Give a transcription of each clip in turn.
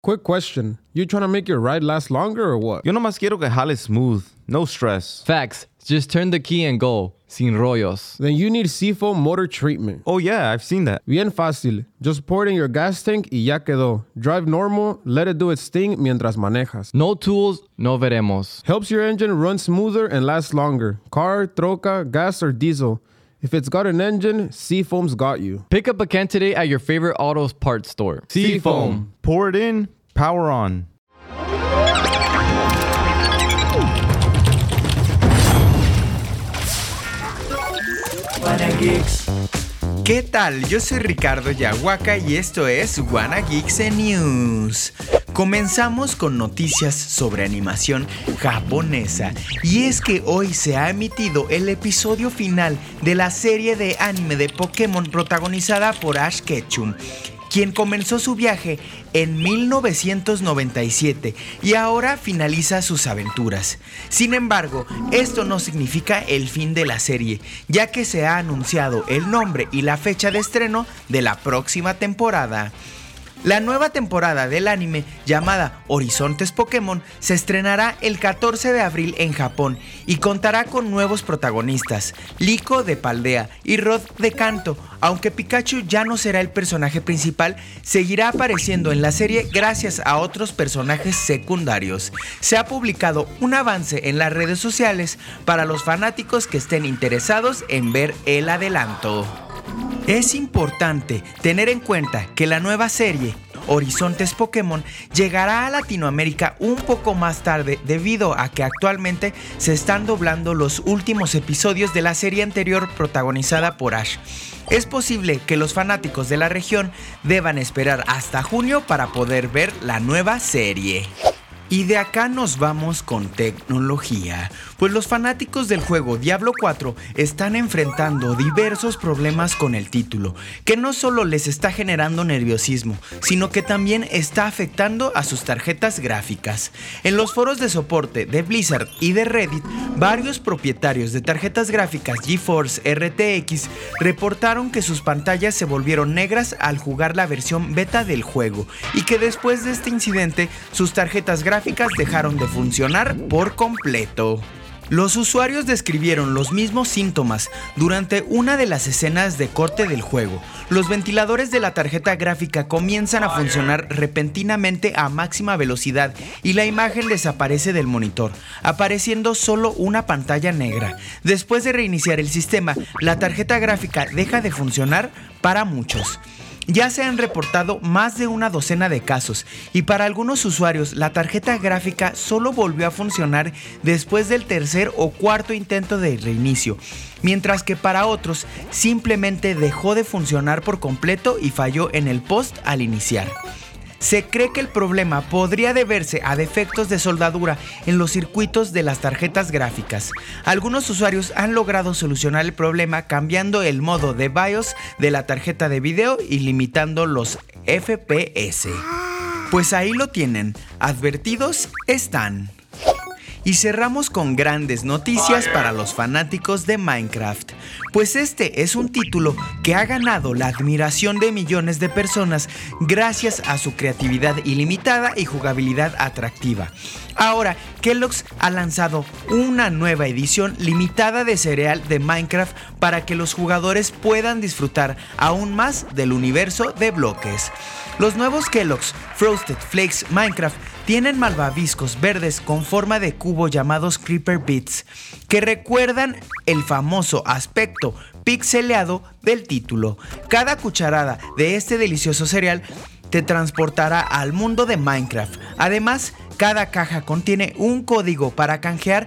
Quick question. You trying to make your ride last longer or what? Yo nomás quiero que jale smooth. No stress. Facts. Just turn the key and go. Sin rollos. Then you need Seafoam Motor Treatment. Oh yeah, I've seen that. Bien fácil. Just pour it in your gas tank y ya quedó. Drive normal, let it do its thing mientras manejas. No tools, no veremos. Helps your engine run smoother and last longer. Car, troca, gas, or diesel. If it's got an engine, Seafoam's got you. Pick up a can today at your favorite autos parts store. Seafoam. Pour it in, power on. ¿Qué tal? Yo soy Ricardo Yahuaca y esto es Wanna Geeks News. Comenzamos con noticias sobre animación japonesa. Y es que hoy se ha emitido el episodio final de la serie de anime de Pokémon protagonizada por Ash Ketchum, quien comenzó su viaje en 1997 y ahora finaliza sus aventuras. Sin embargo, esto no significa el fin de la serie, ya que se ha anunciado el nombre y la fecha de estreno de la próxima temporada. La nueva temporada del anime, llamada Horizontes Pokémon, se estrenará el 14 de abril en Japón y contará con nuevos protagonistas, Liko de Paldea y Rod de Kanto. Aunque Pikachu ya no será el personaje principal, seguirá apareciendo en la serie gracias a otros personajes secundarios. Se ha publicado un avance en las redes sociales para los fanáticos que estén interesados en ver el adelanto. Es importante tener en cuenta que la nueva serie, Horizontes Pokémon, llegará a Latinoamérica un poco más tarde debido a que actualmente se están doblando los últimos episodios de la serie anterior protagonizada por Ash. Es posible que los fanáticos de la región deban esperar hasta junio para poder ver la nueva serie. Y de acá nos vamos con tecnología, pues los fanáticos del juego Diablo 4 están enfrentando diversos problemas con el título, que no solo les está generando nerviosismo, sino que también está afectando a sus tarjetas gráficas. En los foros de soporte de Blizzard y de Reddit, varios propietarios de tarjetas gráficas GeForce RTX reportaron que sus pantallas se volvieron negras al jugar la versión beta del juego y que después de este incidente sus tarjetas gráficas dejaron de funcionar por completo. Los usuarios describieron los mismos síntomas durante una de las escenas de corte del juego. Los ventiladores de la tarjeta gráfica comienzan a funcionar repentinamente a máxima velocidad y la imagen desaparece del monitor, apareciendo solo una pantalla negra. Después de reiniciar el sistema, la tarjeta gráfica deja de funcionar para muchos. Ya se han reportado más de una docena de casos y para algunos usuarios la tarjeta gráfica solo volvió a funcionar después del tercer o cuarto intento de reinicio, mientras que para otros simplemente dejó de funcionar por completo y falló en el post al iniciar. Se cree que el problema podría deberse a defectos de soldadura en los circuitos de las tarjetas gráficas. Algunos usuarios han logrado solucionar el problema cambiando el modo de BIOS de la tarjeta de video y limitando los FPS. Pues ahí lo tienen, advertidos están. Y cerramos con grandes noticias para los fanáticos de Minecraft, pues este es un título que ha ganado la admiración de millones de personas gracias a su creatividad ilimitada y jugabilidad atractiva. Ahora, Kellogg's ha lanzado una nueva edición limitada de cereal de Minecraft para que los jugadores puedan disfrutar aún más del universo de bloques. Los nuevos Kellogg's Frosted Flakes Minecraft tienen malvaviscos verdes con forma de cubo llamados Creeper Bits, que recuerdan el famoso aspecto pixeleado del título. Cada cucharada de este delicioso cereal te transportará al mundo de Minecraft. Además, cada caja contiene un código para canjear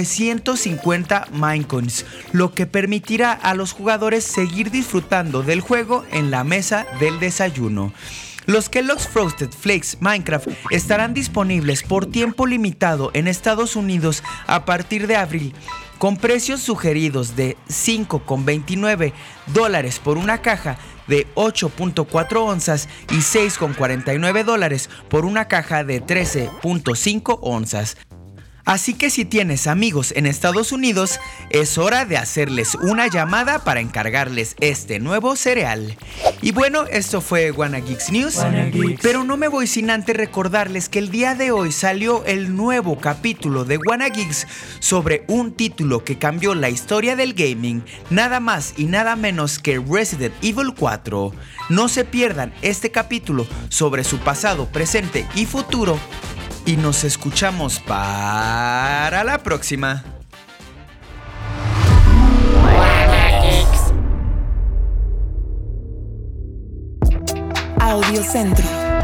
350 Minecoins, lo que permitirá a los jugadores seguir disfrutando del juego en la mesa del desayuno. Los Kellogg's Frosted Flakes Minecraft estarán disponibles por tiempo limitado en Estados Unidos a partir de abril, con precios sugeridos de $5.29 por una caja de 8.4 onzas y $6.49 por una caja de 13.5 onzas. Así que si tienes amigos en Estados Unidos, es hora de hacerles una llamada para encargarles este nuevo cereal. Y bueno, esto fue Wanna Geeks News, pero no me voy sin antes recordarles que el día de hoy salió el nuevo capítulo de Wanna Geeks sobre un título que cambió la historia del gaming, nada más y nada menos que Resident Evil 4. No se pierdan este capítulo sobre su pasado, presente y futuro. Y nos escuchamos para la próxima. Audio Centro.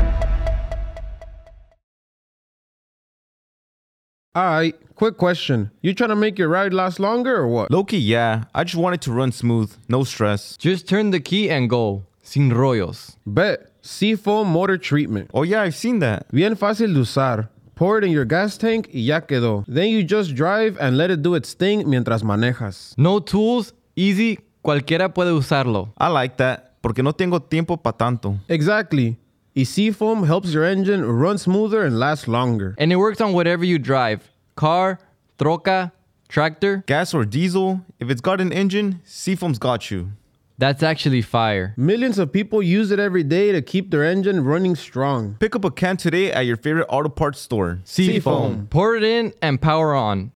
Alright, quick question. You trying to make your ride last longer or what? Low-key, yeah. I just want it to run smooth. No stress. Just turn the key and go. Sin rollos. Bet. Seafoam motor treatment. Oh, yeah, I've seen that. Bien fácil de usar. Pour it in your gas tank y ya quedó. Then you just drive and let it do its thing mientras manejas. No tools, easy, cualquiera puede usarlo. I like that. Porque no tengo tiempo pa' tanto. Exactly. Y Seafoam helps your engine run smoother and last longer. And it works on whatever you drive. Car, troca, tractor. Gas or diesel, if it's got an engine, Seafoam's got you. That's actually fire. Millions of people use it every day to keep their engine running strong. Pick up a can today at your favorite auto parts store. Seafoam. Pour it in and power on.